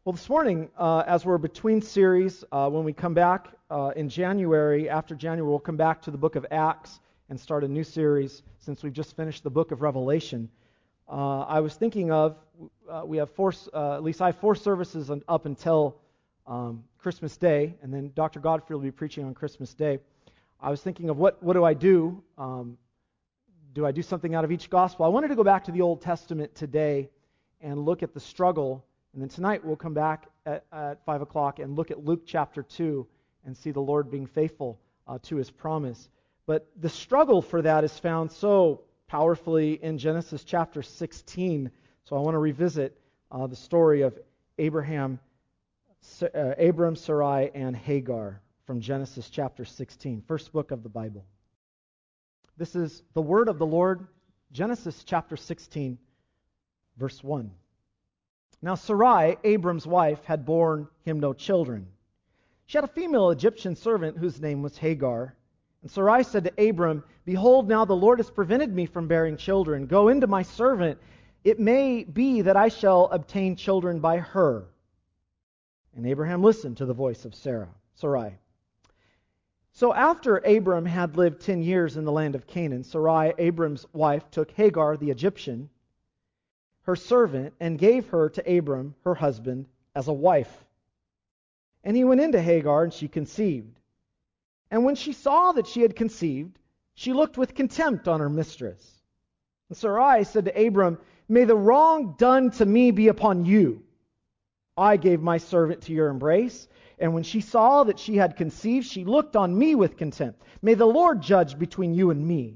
Well, this morning, as we're between series, when we come back in January, after January, we'll come back to the book of Acts and start a new series since we've just finished the book of Revelation. I was thinking of, we have at least I have 4 services up until Christmas Day, and then Dr. Godfrey will be preaching on Christmas Day. I was thinking of what do I do? Do I do something out of each gospel? I wanted to go back to the Old Testament today and look at the struggle. And then tonight we'll come back at 5 o'clock and look at Luke chapter 2 and see the Lord being faithful to His promise. But the struggle for that is found so powerfully in Genesis chapter 16. So I want to revisit the story of Abram, Sarai, and Hagar from Genesis chapter 16, first book of the Bible. This is the word of the Lord, Genesis chapter 16, verse 1. Now Sarai, Abram's wife, had borne him no children. She had a female Egyptian servant whose name was Hagar. And Sarai said to Abram, "Behold, now the Lord has prevented me from bearing children. Go into my servant. It may be that I shall obtain children by her." And Abraham listened to the voice of Sarai. So after Abram had lived 10 years in the land of Canaan, Sarai, Abram's wife, took Hagar the Egyptian, her servant, and gave her to Abram, her husband, as a wife. And he went into Hagar, and she conceived. And when she saw that she had conceived, she looked with contempt on her mistress. And Sarai said to Abram, "May the wrong done to me be upon you. I gave my servant to your embrace, and when she saw that she had conceived, she looked on me with contempt. May the Lord judge between you and me."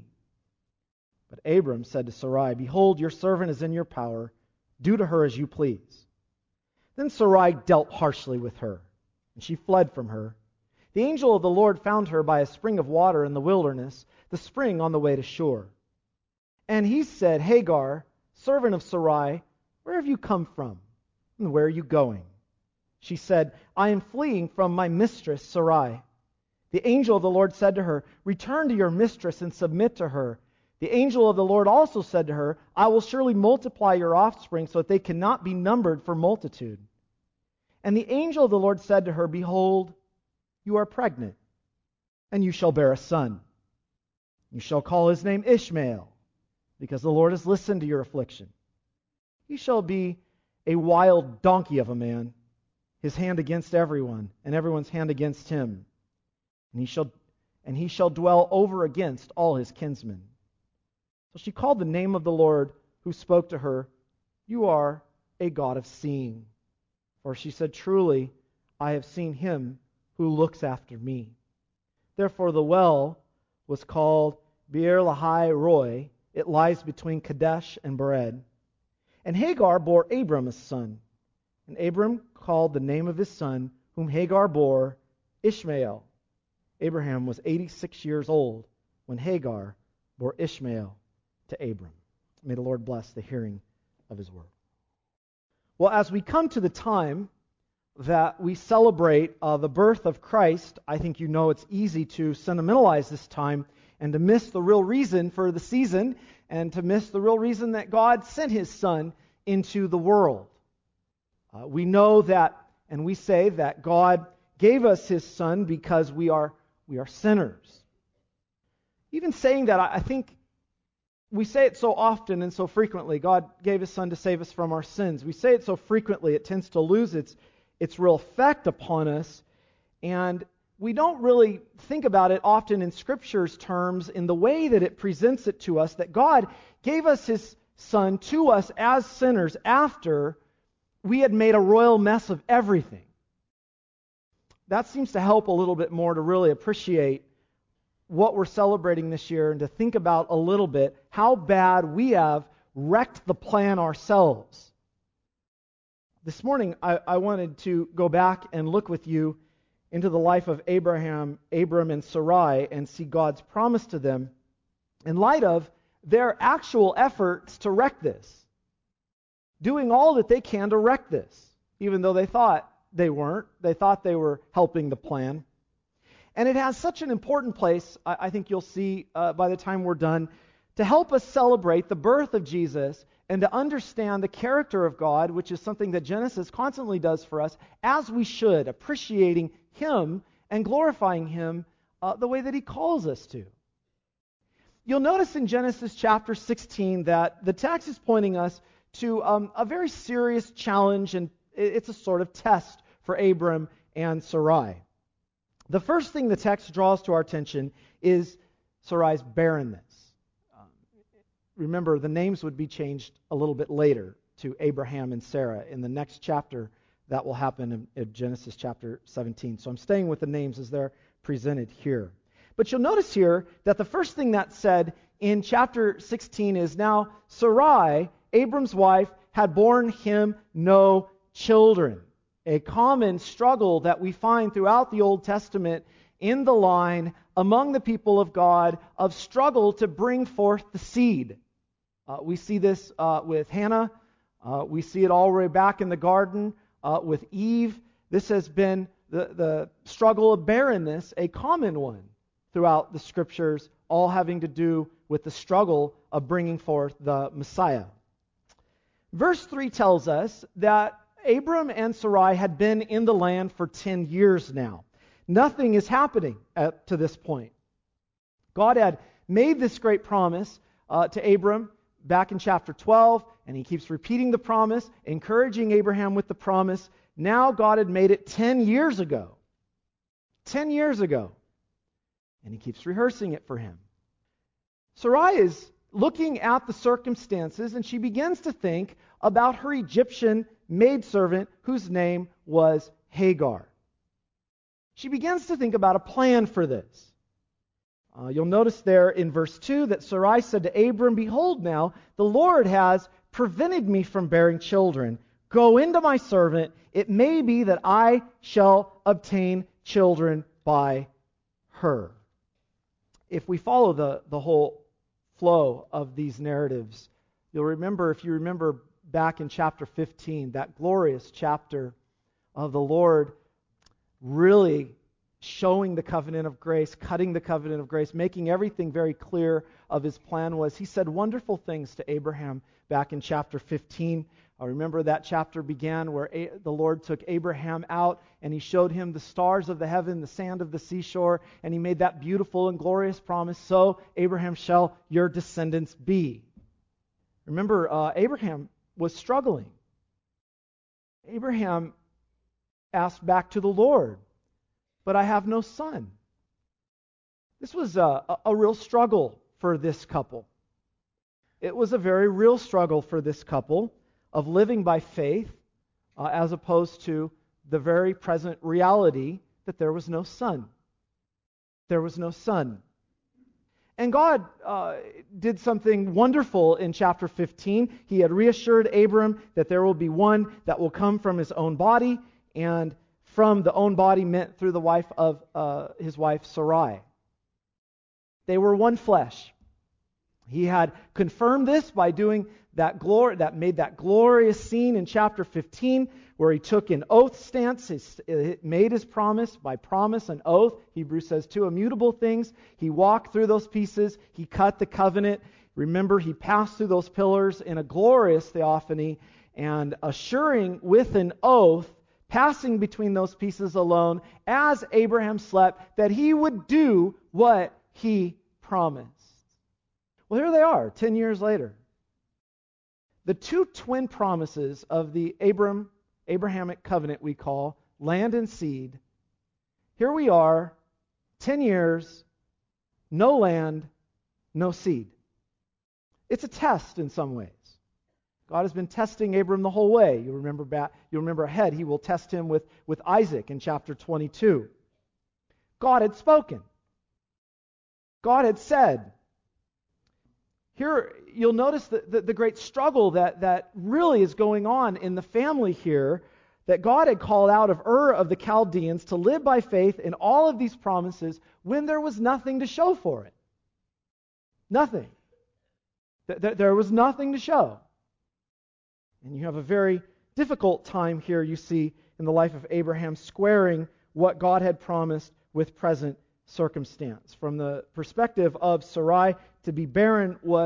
But Abram said to Sarai, "Behold, your servant is in your power. Do to her as you please." Then Sarai dealt harshly with her, and she fled from her. The angel of the Lord found her by a spring of water in the wilderness, the spring on the way to Shur. And he said, "Hagar, servant of Sarai, where have you come from, and where are you going?" She said, "I am fleeing from my mistress Sarai." The angel of the Lord said to her, "Return to your mistress and submit to her." The angel of the Lord also said to her, "I will surely multiply your offspring so that they cannot be numbered for multitude." And the angel of the Lord said to her, "Behold, you are pregnant, and you shall bear a son. You shall call his name Ishmael, because the Lord has listened to your affliction. He shall be a wild donkey of a man, his hand against everyone, and everyone's hand against him. And he shall dwell over against all his kinsmen." So she called the name of the Lord who spoke to her, "You are a God of seeing." For she said, "Truly, I have seen him who looks after me." Therefore the well was called Beer Lahai Roi. It lies between Kadesh and Bered. And Hagar bore Abram a son. And Abram called the name of his son, whom Hagar bore, Ishmael. Abraham was 86 years old when Hagar bore Ishmael to Abram. May the Lord bless the hearing of His word. Well, as we come to the time that we celebrate the birth of Christ, I think you know it's easy to sentimentalize this time and to miss the real reason for the season and to miss the real reason that God sent His Son into the world. We know that, and we say that God gave us His Son because we are sinners. Even saying that, I think we say it so often and so frequently. God gave His Son to save us from our sins. We say it so frequently, it tends to lose its real effect upon us. And we don't really think about it often in Scripture's terms in the way that it presents it to us, that God gave us His Son to us as sinners after we had made a royal mess of everything. That seems to help a little bit more to really appreciate what we're celebrating this year and to think about a little bit how bad we have wrecked the plan ourselves. This morning, I wanted to go back and look with you into the life of Abram, and Sarai and see God's promise to them in light of their actual efforts to wreck this. Doing all that they can to wreck this, even though they thought they weren't. They thought they were helping the plan. And it has such an important place, I think you'll see by the time we're done, to help us celebrate the birth of Jesus and to understand the character of God, which is something that Genesis constantly does for us, as we should, appreciating Him and glorifying Him the way that He calls us to. You'll notice in Genesis chapter 16 that the text is pointing us to a very serious challenge, and it's a sort of test for Abram and Sarai. The first thing the text draws to our attention is Sarai's barrenness. Remember, the names would be changed a little bit later to Abraham and Sarah in the next chapter. That will happen in Genesis chapter 17. So I'm staying with the names as they're presented here. But you'll notice here that the first thing that's said in chapter 16 is, now Sarai, Abram's wife, had borne him no children. A common struggle that we find throughout the Old Testament in the line among the people of God of struggle to bring forth the seed. We see this with Hannah. We see it all the way back in the garden with Eve. This has been the struggle of barrenness, a common one throughout the Scriptures, all having to do with the struggle of bringing forth the Messiah. Verse 3 tells us that Abram and Sarai had been in the land for 10 years now. Nothing is happening to this point. God had made this great promise to Abram back in chapter 12, and He keeps repeating the promise, encouraging Abraham with the promise. Now God had made it 10 years ago. 10 years ago. And He keeps rehearsing it for him. Sarai is looking at the circumstances, and she begins to think about her Egyptian maidservant whose name was Hagar. She begins to think about a plan for this. You'll notice there in verse 2 that Sarai said to Abram, "Behold now, the Lord has prevented me from bearing children. Go into my servant. It may be that I shall obtain children by her." If we follow the whole flow of these narratives, you'll remember, if you remember back in chapter 15, that glorious chapter of the Lord really showing the covenant of grace, cutting the covenant of grace, making everything very clear of His plan was, He said wonderful things to Abraham back in chapter 15. I remember that chapter began where the Lord took Abraham out and He showed him the stars of the heaven, the sand of the seashore, and He made that beautiful and glorious promise, "So, Abraham, shall your descendants be." Remember, Abraham was struggling. Abraham asked back to the Lord, "But I have no son." This was a real struggle for this couple. It was a very real struggle for this couple of living by faith as opposed to the very present reality that there was no son. There was no son. And God did something wonderful in chapter 15. He had reassured Abram that there will be one that will come from his own body, and from the own body meant through the wife of his wife Sarai. They were one flesh. He had confirmed this by doing that made that glorious scene in chapter 15 where He took an oath stance. He made His promise by promise and oath. Hebrews says 2 immutable things. He walked through those pieces. He cut the covenant. Remember, He passed through those pillars in a glorious theophany and assuring with an oath, passing between those pieces alone, as Abraham slept, that he would do what He promised. Well, here they are, 10 years later. The two twin promises of the Abrahamic covenant we call land and seed. Here we are, 10 years, no land, no seed. It's a test in some ways. God has been testing Abram the whole way. You remember ahead, He will test him with Isaac in chapter 22. God had spoken. God had said. Here, you'll notice the great struggle that really is going on in the family here, that God had called out of Ur of the Chaldeans to live by faith in all of these promises when there was nothing to show for it. Nothing. There was nothing to show. And you have a very difficult time here, you see, in the life of Abraham, squaring what God had promised with present circumstance. From the perspective of Sarai, to be barren was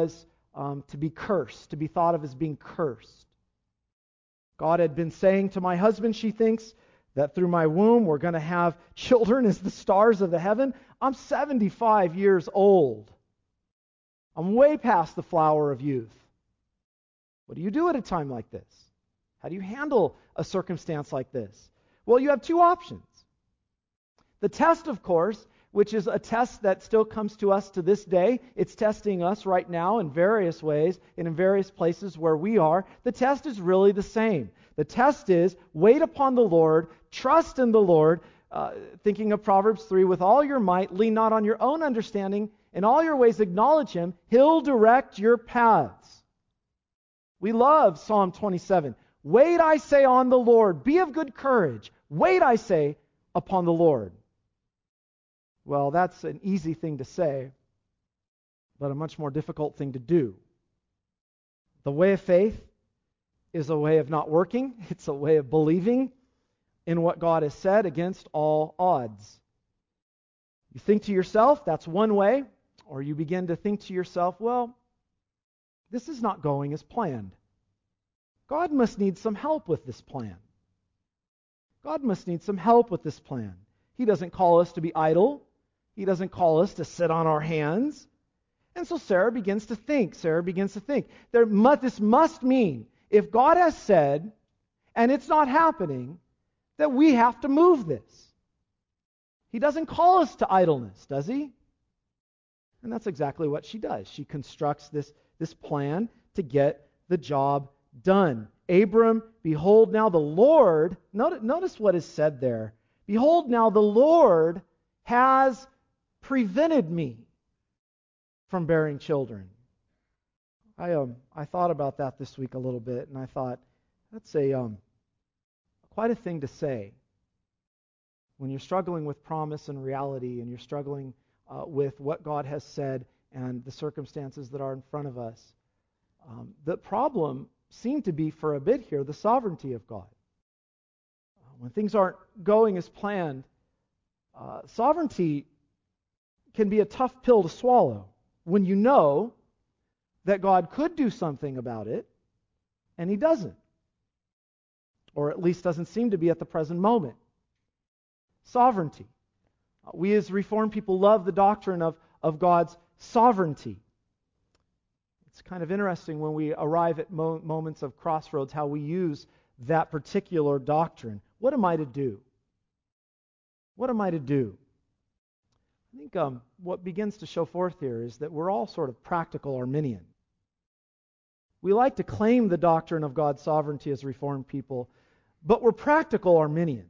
to be cursed, to be thought of as being cursed. God had been saying to my husband, she thinks, that through my womb we're going to have children as the stars of the heaven. I'm 75 years old. I'm way past the flower of youth. What do you do at a time like this? How do you handle a circumstance like this? Well, you have two options. The test, of course, which is a test that still comes to us to this day. It's testing us right now in various ways and in various places where we are. The test is really the same. The test is wait upon the Lord, trust in the Lord, thinking of Proverbs 3, with all your might, lean not on your own understanding, in all your ways acknowledge Him, He'll direct your paths. We love Psalm 27. Wait, I say, on the Lord. Be of good courage. Wait, I say, upon the Lord. Well, that's an easy thing to say, but a much more difficult thing to do. The way of faith is a way of not working. It's a way of believing in what God has said against all odds. You think to yourself, that's one way, or you begin to think to yourself, well, this is not going as planned. God must need some help with this plan. God must need some help with this plan. He doesn't call us to be idle. He doesn't call us to sit on our hands. And so Sarah begins to think. This must mean, if God has said, and it's not happening, that we have to move this. He doesn't call us to idleness, does He? And that's exactly what she does. She constructs this plan to get the job done. Abram, behold now the Lord, notice what is said there. Behold now the Lord has prevented me from bearing children. I thought about that this week a little bit, and I thought, that's quite a thing to say when you're struggling with promise and reality, and you're struggling with what God has said and the circumstances that are in front of us. The problem seemed to be, for a bit here, the sovereignty of God. When things aren't going as planned, sovereignty can be a tough pill to swallow when you know that God could do something about it, and He doesn't. Or at least doesn't seem to be at the present moment. Sovereignty. We as Reformed people love the doctrine of God's sovereignty. It's kind of interesting when we arrive at moments of crossroads how we use that particular doctrine. What am I to do? What am I to do? I think what begins to show forth here is that we're all sort of practical Arminian. We like to claim the doctrine of God's sovereignty as Reformed people, but we're practical Arminian.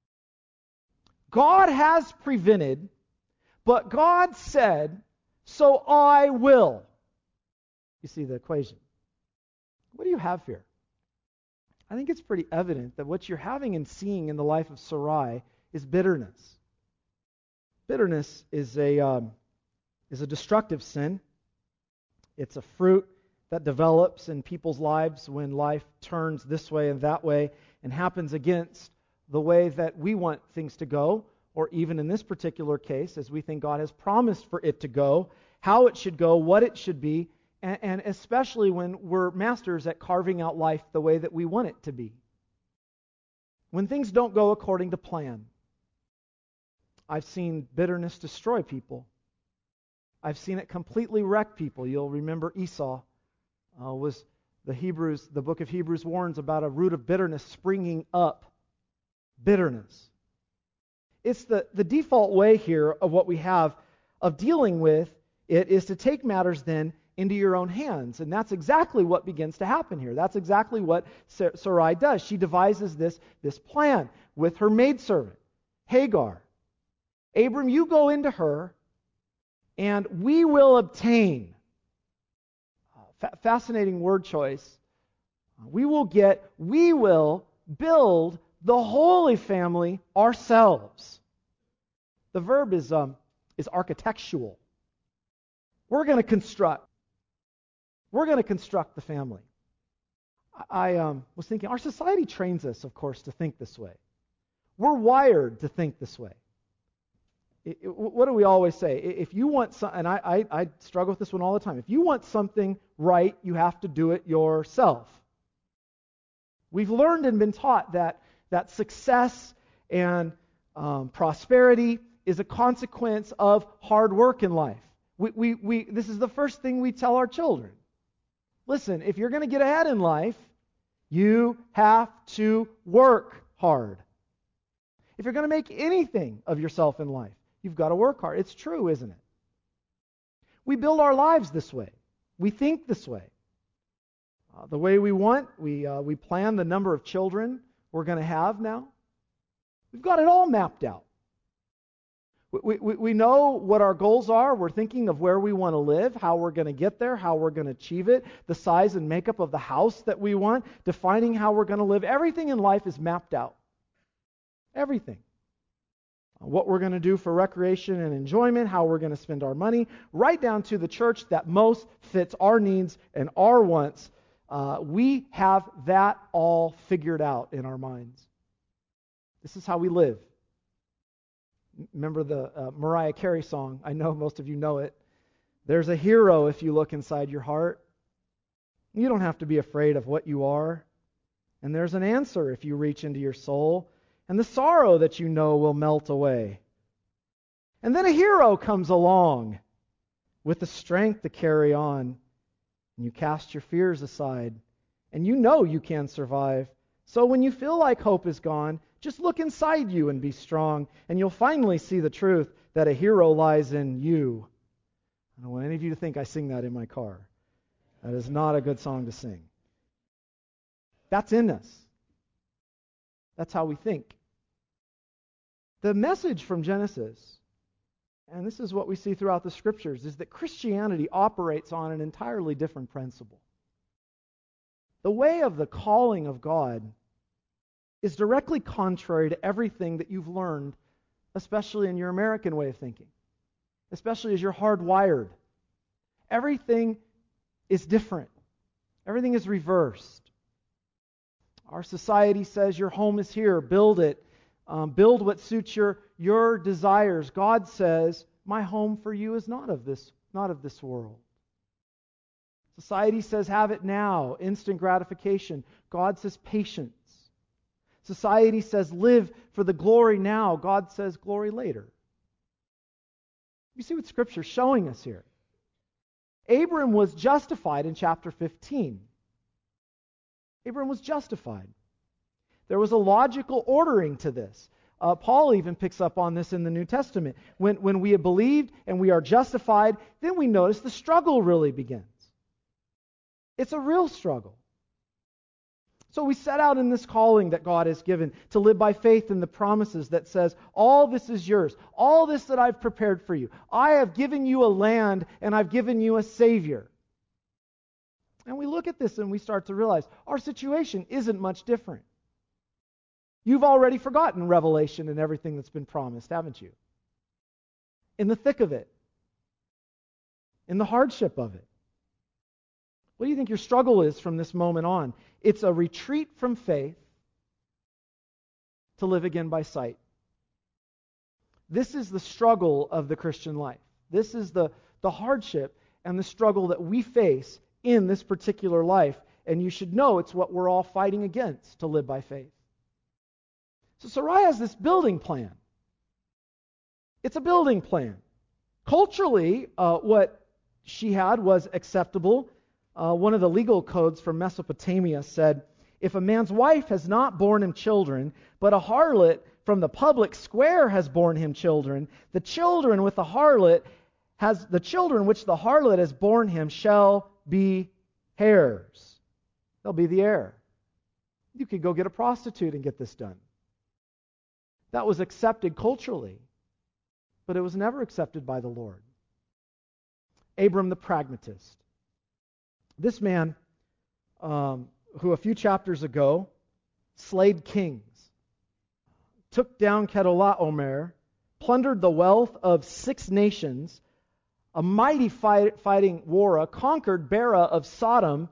God has prevented, but God said, so I will. You see the equation. What do you have here? I think it's pretty evident that what you're having and seeing in the life of Sarai is bitterness. Bitterness is a destructive sin. It's a fruit that develops in people's lives when life turns this way and that way and happens against the way that we want things to go, or even in this particular case, as we think God has promised for it to go, how it should go, what it should be, and especially when we're masters at carving out life the way that we want it to be. When things don't go according to plan. I've seen bitterness destroy people. I've seen it completely wreck people. You'll remember Esau was the book of Hebrews warns about a root of bitterness springing up. Bitterness. It's the default way here of what we have of dealing with it is to take matters then into your own hands. And that's exactly what begins to happen here. That's exactly what Sarai does. She devises this plan with her maidservant, Hagar. Abram, you go into her, and we will obtain. Fascinating word choice. We will build the Holy Family ourselves. The verb is architectural. We're going to construct. We're going to construct the family. I was thinking, our society trains us, of course, to think this way. We're wired to think this way. What do we always say? If you want something, and I struggle with this one all the time. If you want something right, you have to do it yourself. We've learned and been taught that success and prosperity is a consequence of hard work in life. This is the first thing we tell our children. Listen, if you're going to get ahead in life, you have to work hard. If you're going to make anything of yourself in life, you've got to work hard. It's true, isn't it? We build our lives this way. We think this way. The way we want, we plan the number of children we're going to have now. We've got it all mapped out. We know what our goals are. We're thinking of where we want to live, how we're going to get there, how we're going to achieve it, the size and makeup of the house that we want, defining how we're going to live. Everything in life is mapped out. Everything. What we're going to do for recreation and enjoyment, how we're going to spend our money, right down to the church that most fits our needs and our wants. We have that all figured out in our minds. This is how we live. Remember the Mariah Carey song? I know most of you know it. There's a hero if you look inside your heart. You don't have to be afraid of what you are. And there's an answer if you reach into your soul. And the sorrow that you know will melt away. And then a hero comes along with the strength to carry on. And you cast your fears aside. And you know you can survive. So when you feel like hope is gone, just look inside you and be strong, and you'll finally see the truth that a hero lies in you. I don't want any of you to think I sing that in my car. That is not a good song to sing. That's in us. That's how we think. The message from Genesis, and this is what we see throughout the Scriptures, is that Christianity operates on an entirely different principle. The way of the calling of God is directly contrary to everything that you've learned, especially in your American way of thinking, especially as you're hardwired. Everything is different. Everything is reversed. Our society says your home is here, build it, build what suits your desires. God says, my home for you is not of this world. Society says have it now, instant gratification. God says patience. Society says live for the glory now. God says glory later. You see what Scripture's showing us here. Abram was justified in chapter 15. Abram was justified. There was a logical ordering to this. Paul even picks up on this in the New Testament. When we have believed and we are justified, then we notice the struggle really begins. It's a real struggle. So we set out in this calling that God has given to live by faith in the promises that says, all this is yours. All this that I've prepared for you. I have given you a land and I've given you a Savior. And we look at this and we start to realize our situation isn't much different. You've already forgotten Revelation and everything that's been promised, haven't you? In the thick of it. In the hardship of it. What do you think your struggle is from this moment on? It's a retreat from faith to live again by sight. This is the struggle of the Christian life. This is the hardship and the struggle that we face in this particular life. And you should know it's what we're all fighting against, to live by faith. So Sarai has this building plan. It's a building plan. Culturally, what she had was acceptable. One of the legal codes from Mesopotamia said, if a man's wife has not borne him children, but a harlot from the public square has borne him children, the children which the harlot has borne him shall be heirs. They'll be the heir. You could go get a prostitute and get this done. That was accepted culturally, but it was never accepted by the Lord. Abram the pragmatist. This man, who a few chapters ago slayed kings, took down Chedorlaomer, plundered the wealth of 6 nations, a mighty fighting warrior, conquered Bera of Sodom,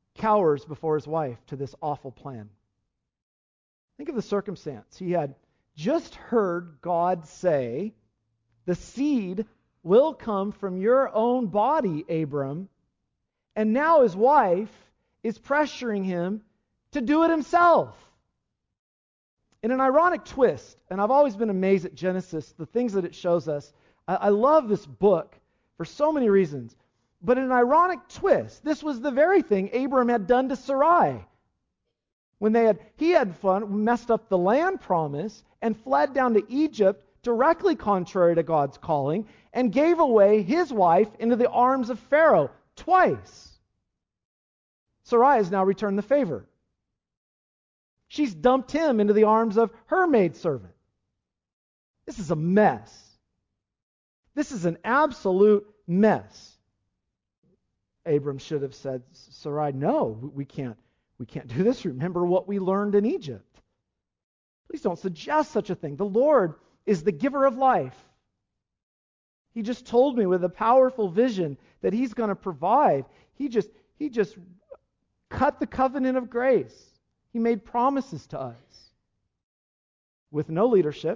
cowers before his wife to this awful plan. Think of the circumstance. He had just heard God say, the seed will come from your own body, Abram. And now his wife is pressuring him to do it himself. In an ironic twist, and I've always been amazed at Genesis, the things that it shows us. I love this book for so many reasons. But in an ironic twist, this was the very thing Abram had done to Sarai. When he had messed up the land promise and fled down to Egypt, directly contrary to God's calling, and gave away his wife into the arms of Pharaoh twice. Sarai has now returned the favor. She's dumped him into the arms of her maidservant. This is a mess. This is an absolute mess. Abram should have said, Sarai, no, we can't do this. Remember what we learned in Egypt. Please don't suggest such a thing. The Lord is the giver of life. He just told me with a powerful vision that He's going to provide. He just cut the covenant of grace. He made promises to us. With no leadership,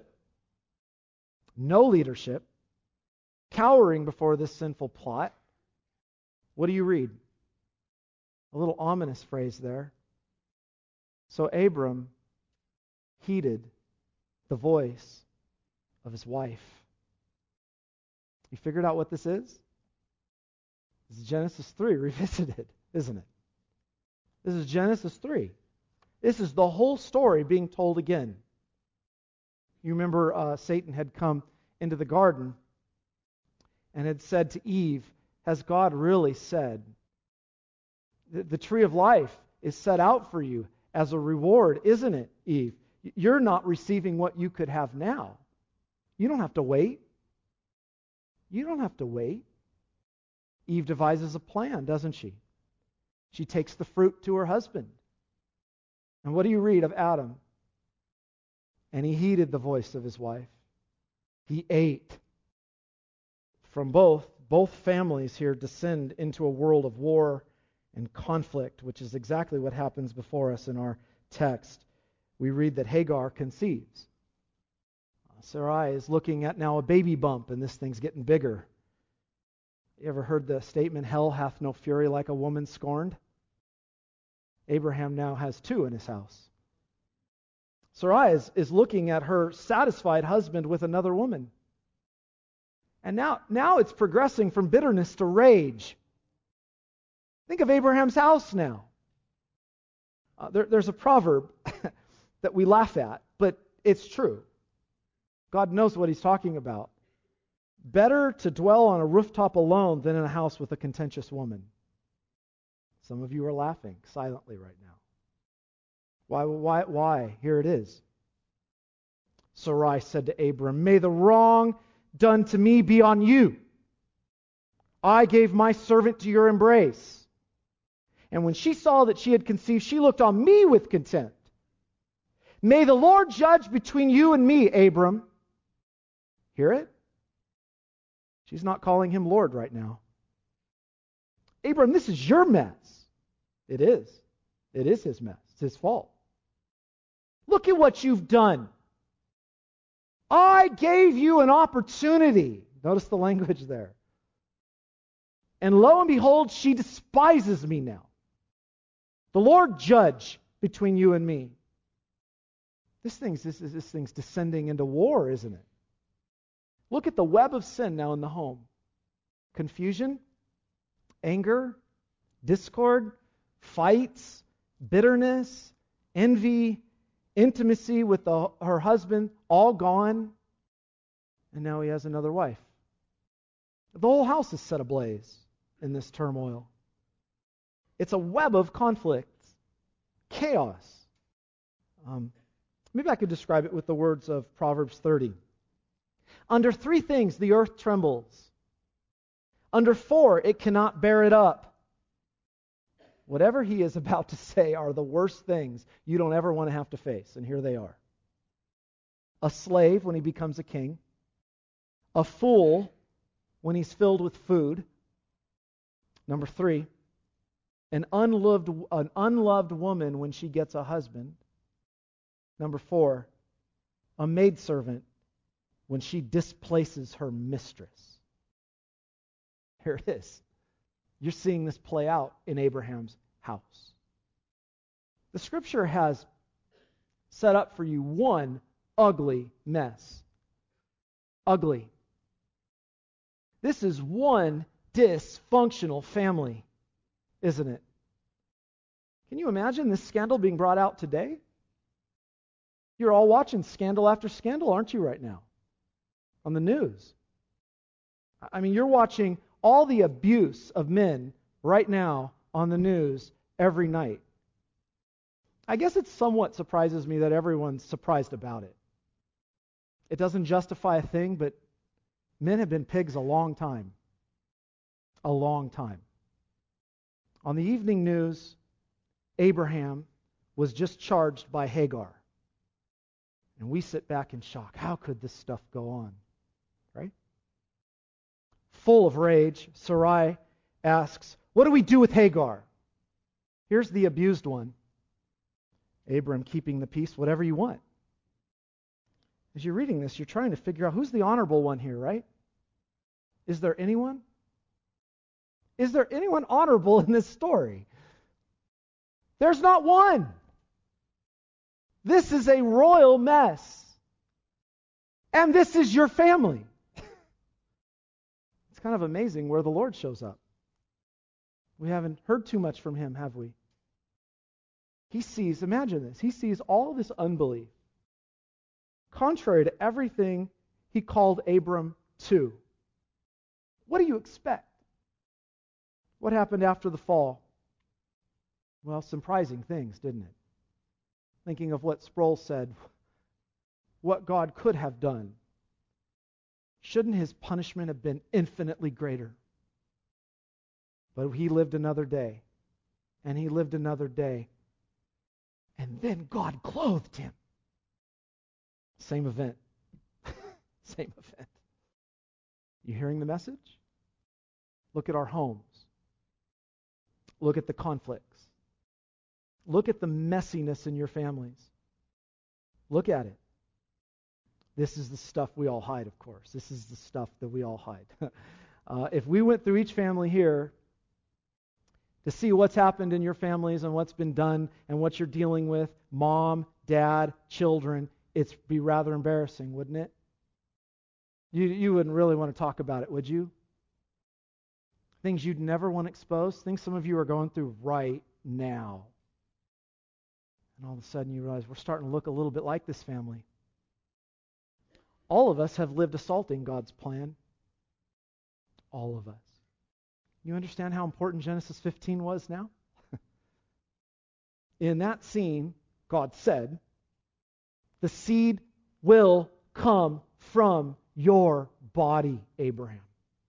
cowering before this sinful plot. What do you read? A little ominous phrase there. So Abram heeded the voice of his wife. You figured out what this is? This is Genesis 3 revisited, isn't it? This is Genesis 3. This is the whole story being told again. You remember Satan had come into the garden and had said to Eve, has God really said, the tree of life is set out for you as a reward, isn't it, Eve? You're not receiving what you could have now. You don't have to wait. You don't have to wait. Eve devises a plan, doesn't she? She takes the fruit to her husband. And what do you read of Adam? And he heeded the voice of his wife. He ate. From both families here descend into a world of war and conflict, which is exactly what happens before us in our text. We read that Hagar conceives. Sarai is looking at now a baby bump, and this thing's getting bigger. You ever heard the statement, hell hath no fury like a woman scorned? Abraham now has two in his house. Sarai is looking at her satisfied husband with another woman. And now it's progressing from bitterness to rage. Think of Abraham's house now. There's a proverb that we laugh at, but it's true. God knows what He's talking about. Better to dwell on a rooftop alone than in a house with a contentious woman. Some of you are laughing silently right now. Why? Here it is. Sarai said to Abram, may the wrong done to me be on you. I gave my servant to your embrace. And when she saw that she had conceived, she looked on me with contempt. May the Lord judge between you and me, Abram. Hear it? She's not calling him Lord right now. Abram, this is your mess. It is. It is his mess. It's his fault. Look at what you've done. I gave you an opportunity. Notice the language there. And lo and behold, she despises me now. The Lord judge between you and me. This thing's descending into war, isn't it? Look at the web of sin now in the home. Confusion, anger, discord, fights, bitterness, envy, intimacy with her husband, all gone. And now he has another wife. The whole house is set ablaze in this turmoil. It's a web of conflict, chaos. Maybe I could describe it with the words of Proverbs 30. Under 3 things the earth trembles. Under 4 it cannot bear it up. Whatever he is about to say are the worst things you don't ever want to have to face, and here they are. A slave when he becomes a king. A fool when he's filled with food. Number 3, an unloved woman when she gets a husband. Number 4, a maidservant when she displaces her mistress. Here it is. You're seeing this play out in Abraham's house. The Scripture has set up for you one ugly mess. Ugly. This is one dysfunctional family, isn't it? Can you imagine this scandal being brought out today? You're all watching scandal after scandal, aren't you, right now? On the news. I mean, you're watching all the abuse of men right now on the news every night. I guess it somewhat surprises me that everyone's surprised about it. It doesn't justify a thing, but men have been pigs a long time. A long time. On the evening news, Abraham was just charged by Hagar. And we sit back in shock. How could this stuff go on? Right? Full of rage, Sarai asks, what do we do with Hagar? Here's the abused one. Abram keeping the peace, whatever you want. As you're reading this, you're trying to figure out who's the honorable one here, right? Is there anyone? Is there anyone honorable in this story? There's not one. This is a royal mess. And this is your family. It's kind of amazing where the Lord shows up. We haven't heard too much from him, have we? He sees, imagine this, he sees all this unbelief, contrary to everything he called Abram to. What do you expect? What happened after the fall? Well, surprising things, didn't it? Thinking of what Sproul said, what God could have done. Shouldn't his punishment have been infinitely greater? But he lived another day, and he lived another day. And then God clothed him. Same event. Same event. You hearing the message? Look at our homes. Look at the conflicts. Look at the messiness in your families. Look at it. This is the stuff we all hide, of course. This is the stuff that we all hide. If we went through each family here to see what's happened in your families and what's been done and what you're dealing with, mom, dad, children, it'd be rather embarrassing, wouldn't it? You wouldn't really want to talk about it, would you? Things you'd never want to expose, things some of you are going through right now. And all of a sudden you realize we're starting to look a little bit like this family. All of us have lived assaulting God's plan. All of us. You understand how important Genesis 15 was now? In that scene, God said, the seed will come from your body, Abraham.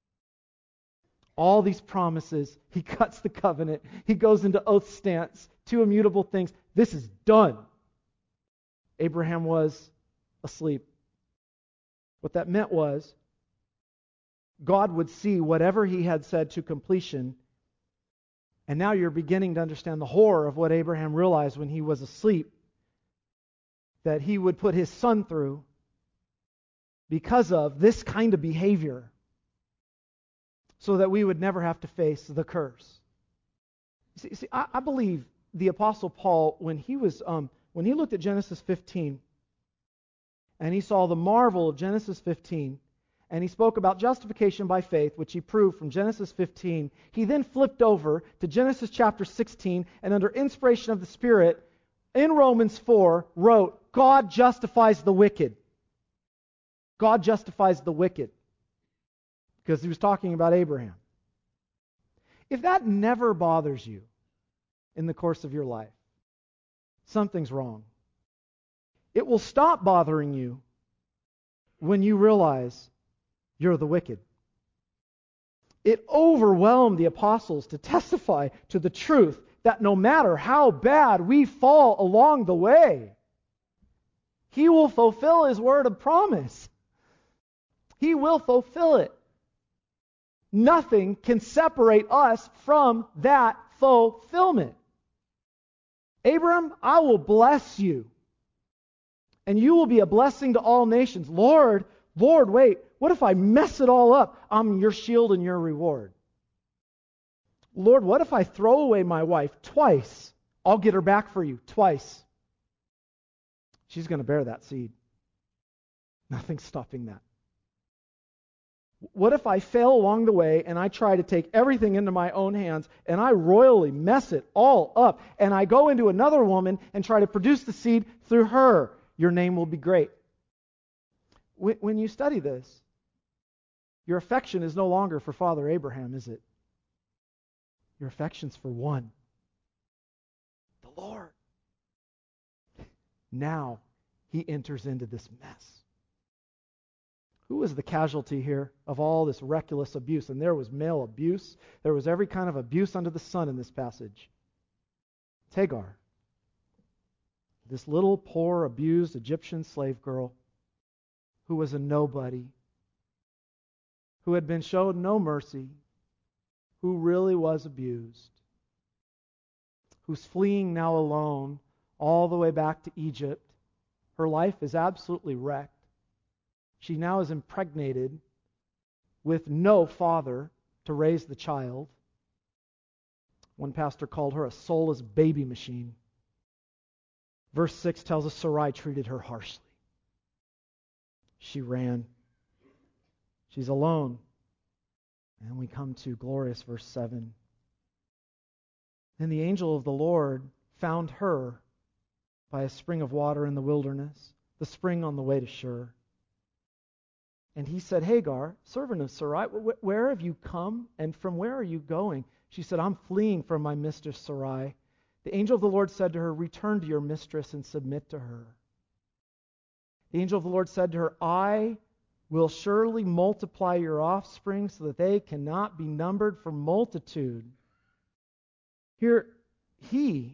All these promises, he cuts the covenant, he goes into oath stance, two immutable things. This is done. Abraham was asleep. What that meant was, God would see whatever he had said to completion. And now you're beginning to understand the horror of what Abraham realized when he was asleep, that he would put his son through because of this kind of behavior, so that we would never have to face the curse. See, I believe the Apostle Paul, when he looked at Genesis 15, and he saw the marvel of Genesis 15, and he spoke about justification by faith, which he proved from Genesis 15. He then flipped over to Genesis chapter 16, and under inspiration of the Spirit, in Romans 4, wrote, God justifies the wicked. God justifies the wicked. Because he was talking about Abraham. If that never bothers you in the course of your life, something's wrong. It will stop bothering you when you realize you're the wicked. It overwhelmed the apostles to testify to the truth that no matter how bad we fall along the way, he will fulfill his word of promise. He will fulfill it. Nothing can separate us from that fulfillment. Abram, I will bless you, and you will be a blessing to all nations. Lord, wait, what if I mess it all up? I'm your shield and your reward. Lord, what if I throw away my wife twice? I'll get her back for you twice. She's going to bear that seed. Nothing's stopping that. What if I fail along the way and I try to take everything into my own hands and I royally mess it all up and I go into another woman and try to produce the seed through her? Your name will be great. When you study this, your affection is no longer for Father Abraham, is it? Your affection's for one, the Lord. Now he enters into this mess. Who was the casualty here of all this reckless abuse? And there was male abuse. There was every kind of abuse under the sun in this passage. It's Hagar. This little, poor, abused Egyptian slave girl who was a nobody, who had been shown no mercy, who really was abused, who's fleeing now alone all the way back to Egypt. Her life is absolutely wrecked. She now is impregnated with no father to raise the child. One pastor called her a soulless baby machine. Verse 6 tells us Sarai treated her harshly. She ran. She's alone. And we come to glorious verse 7. Then the angel of the Lord found her by a spring of water in the wilderness, the spring on the way to Shur. And he said, Hagar, servant of Sarai, where have you come and from where are you going? She said, I'm fleeing from my mistress Sarai. The angel of the Lord said to her, return to your mistress and submit to her. The angel of the Lord said to her, I will surely multiply your offspring so that they cannot be numbered for multitude. Here, he,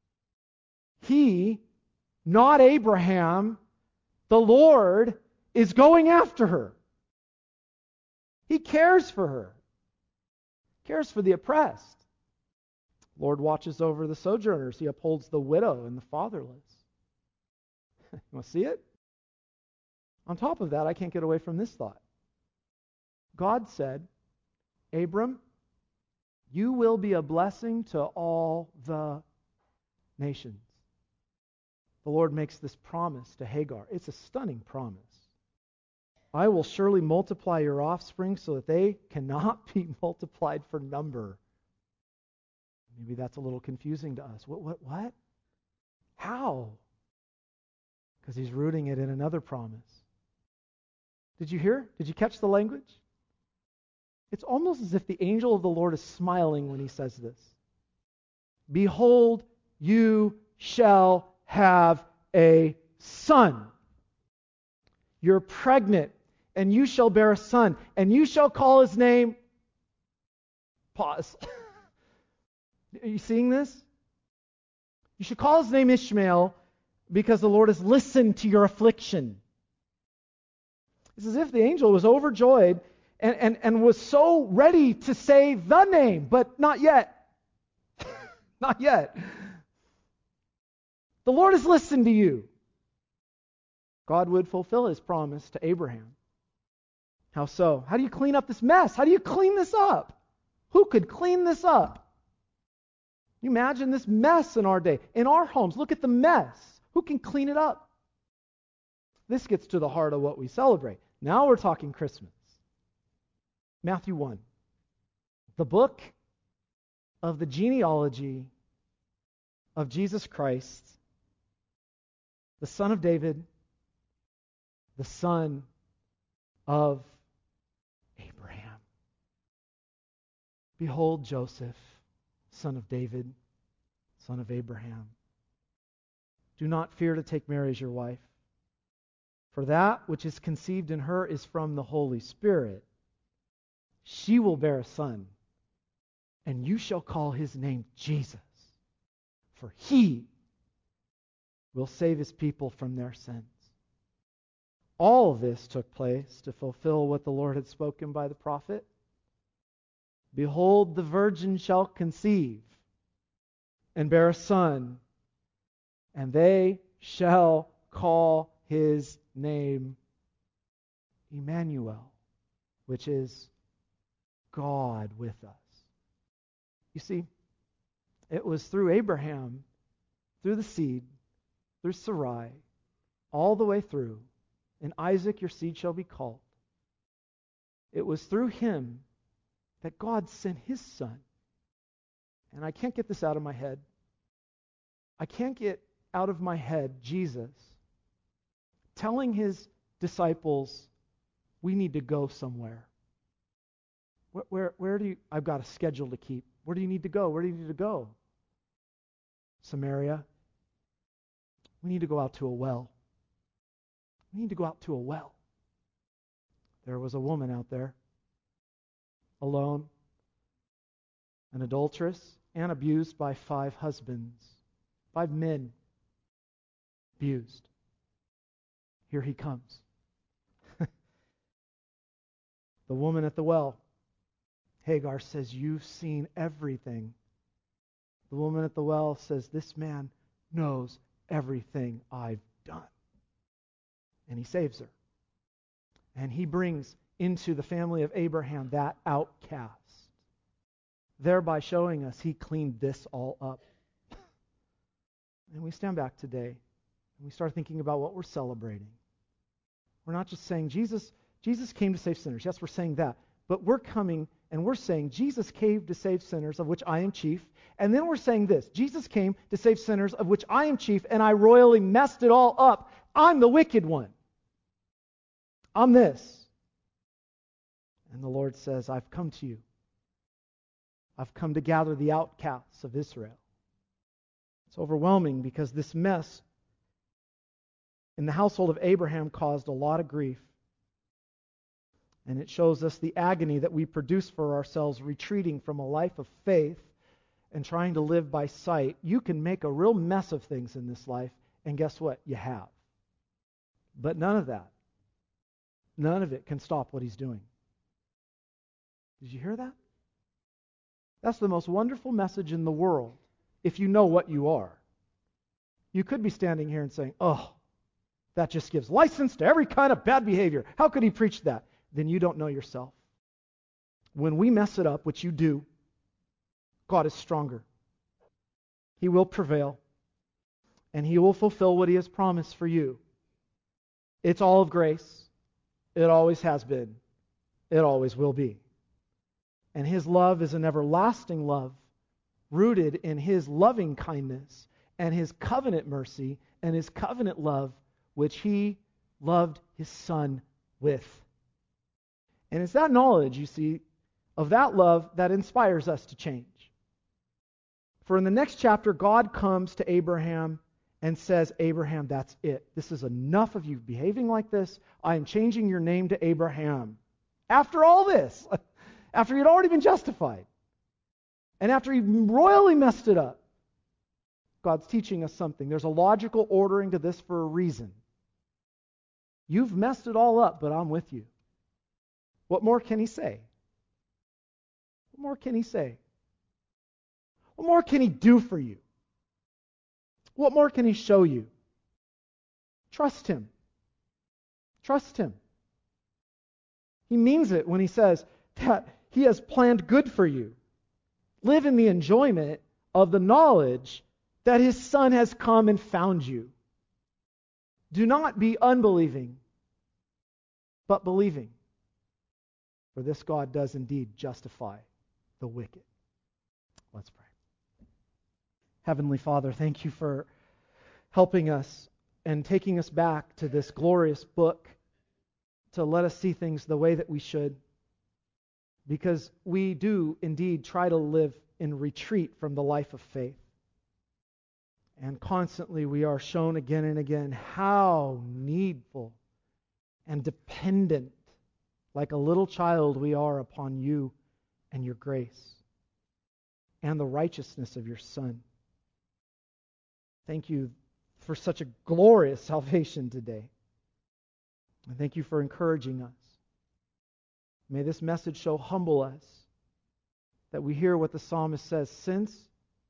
not Abraham, the Lord, is going after her. He cares for her. Cares for the oppressed. Lord watches over the sojourners. He upholds the widow and the fatherless. You want to see it? On top of that, I can't get away from this thought. God said, Abram, you will be a blessing to all the nations. The Lord makes this promise to Hagar. It's a stunning promise. I will surely multiply your offspring so that they cannot be multiplied for number. Maybe that's a little confusing to us. What? How? Because he's rooting it in another promise. Did you hear? Did you catch the language? It's almost as if the angel of the Lord is smiling when he says this. Behold, you shall have a son. You're pregnant, and you shall bear a son, and you shall call his name... Pause. Are you seeing this? You should call his name Ishmael because the Lord has listened to your affliction. It's as if the angel was overjoyed and was so ready to say the name, but not yet. Not yet. The Lord has listened to you. God would fulfill his promise to Abraham. How so? How do you clean up this mess? How do you clean this up? Who could clean this up? You imagine this mess in our day, in our homes. Look at the mess. Who can clean it up? This gets to the heart of what we celebrate. Now we're talking Christmas. Matthew 1. The book of the genealogy of Jesus Christ, the son of David, the son of Abraham. Behold Joseph, son of David, son of Abraham. Do not fear to take Mary as your wife, for that which is conceived in her is from the Holy Spirit. She will bear a son, and you shall call his name Jesus, for he will save his people from their sins. All of this took place to fulfill what the Lord had spoken by the prophet. Behold, the virgin shall conceive and bear a son, and they shall call his name Emmanuel, which is God with us. You see, it was through Abraham, through the seed, through Sarai, all the way through, and Isaac your seed shall be called. It was through him that God sent his son. And I can't get this out of my head. I can't get out of my head Jesus telling his disciples, we need to go somewhere. Where do you, I've got a schedule to keep. Where do you need to go? Where do you need to go? Samaria. We need to go out to a well. We need to go out to a well. There was a woman out there, alone, an adulteress, and abused by 5 husbands. 5 men abused. Here he comes. The woman at the well. Hagar says, you've seen everything. The woman at the well says, this man knows everything I've done. And he saves her. And he brings into the family of Abraham that outcast, thereby showing us he cleaned this all up. And we stand back today and we start thinking about what we're celebrating. We're not just saying Jesus came to save sinners. Yes, we're saying that. But we're coming and we're saying Jesus came to save sinners, of which I am chief. And then we're saying this: Jesus came to save sinners, of which I am chief, and I royally messed it all up. I'm the wicked one. I'm this. And the Lord says, I've come to you. I've come to gather the outcasts of Israel. It's overwhelming because this mess in the household of Abraham caused a lot of grief. And it shows us the agony that we produce for ourselves, retreating from a life of faith and trying to live by sight. You can make a real mess of things in this life, and guess what? You have. But none of it can stop what he's doing. Did you hear that? That's the most wonderful message in the world, if you know what you are. You could be standing here and saying, oh, that just gives license to every kind of bad behavior. How could he preach that? Then you don't know yourself. When we mess it up, which you do, God is stronger. He will prevail, and he will fulfill what he has promised for you. It's all of grace. It always has been. It always will be. And his love is an everlasting love, rooted in his loving kindness and his covenant mercy and his covenant love, which he loved his Son with. And it's that knowledge, you see, of that love that inspires us to change. For in the next chapter, God comes to Abraham and says, Abraham, that's it. This is enough of you behaving like this. I am changing your name to Abraham. After all this, after you'd already been justified, and after he royally messed it up, God's teaching us something. There's a logical ordering to this for a reason. You've messed it all up, but I'm with you. What more can he say? What more can he say? What more can he do for you? What more can he show you? Trust him. Trust him. He means it when he says that he has planned good for you. Live in the enjoyment of the knowledge that his Son has come and found you. Do not be unbelieving, but believing. For this God does indeed justify the wicked. Let's pray. Heavenly Father, thank you for helping us and taking us back to this glorious book to let us see things the way that we should. Because we do indeed try to live in retreat from the life of faith. And constantly we are shown again and again how needful and dependent, like a little child, we are upon you and your grace and the righteousness of your Son. Thank you for such a glorious salvation today. And thank you for encouraging us. May this message so humble us that we hear what the psalmist says, since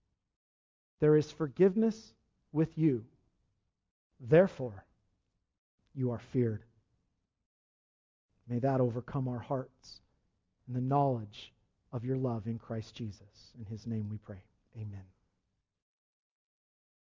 there is forgiveness with you, therefore you are feared. May that overcome our hearts in the knowledge of your love in Christ Jesus. In his name we pray. Amen.